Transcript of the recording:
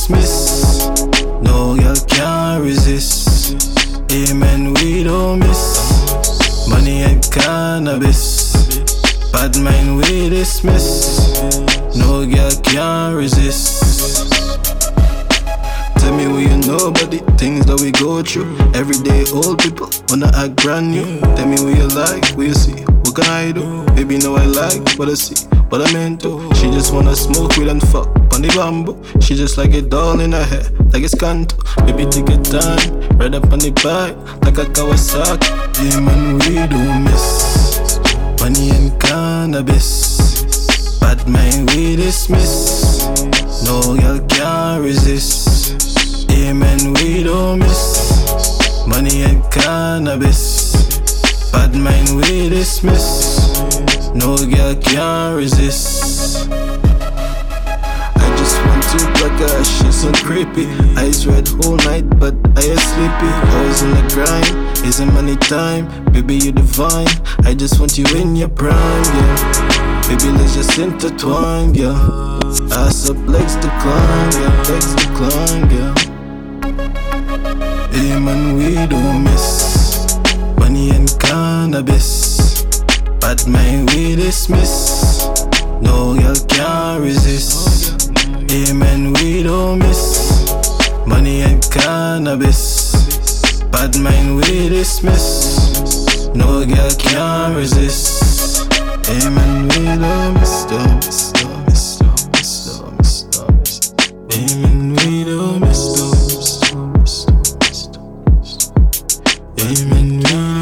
dismiss. No girl can't resist. Amen, we don't miss. Money and cannabis. Bad mind we dismiss. No girl can't resist. Tell me what you know about the things that we go through. Everyday old people wanna act brand new. Tell me what you like, what you see. What can I do? Baby, know I like what I see, what I'm into. She just wanna smoke weed and fuck on the bamboo. She just like it all in her hair, like it's Kanto. Baby, take your time, ride up on the bike like a Kawasaki. Yeah, man, we don't miss. Money and cannabis. Bad mind we dismiss. No girl can't resist. Amen, we don't miss. Money and cannabis. Bad mind we dismiss. No girl can't resist. I just want to black her, she's so creepy. Eyes red whole night, but I ain't sleepy. I was in the grind, isn't money time. Baby, you divine. I just want you in your prime, yeah. Baby, let's just intertwine, yeah. Ass up, legs to climb, yeah. Legs to climb, yeah. Hey man, we don't miss. Money and cannabis. Bad mind we dismiss. No girl can't resist. Amen, we don't miss. Money and cannabis. Bad mind we dismiss. No girl can't resist. Amen, we don't miss. Amen, we don't miss. Amen, we don't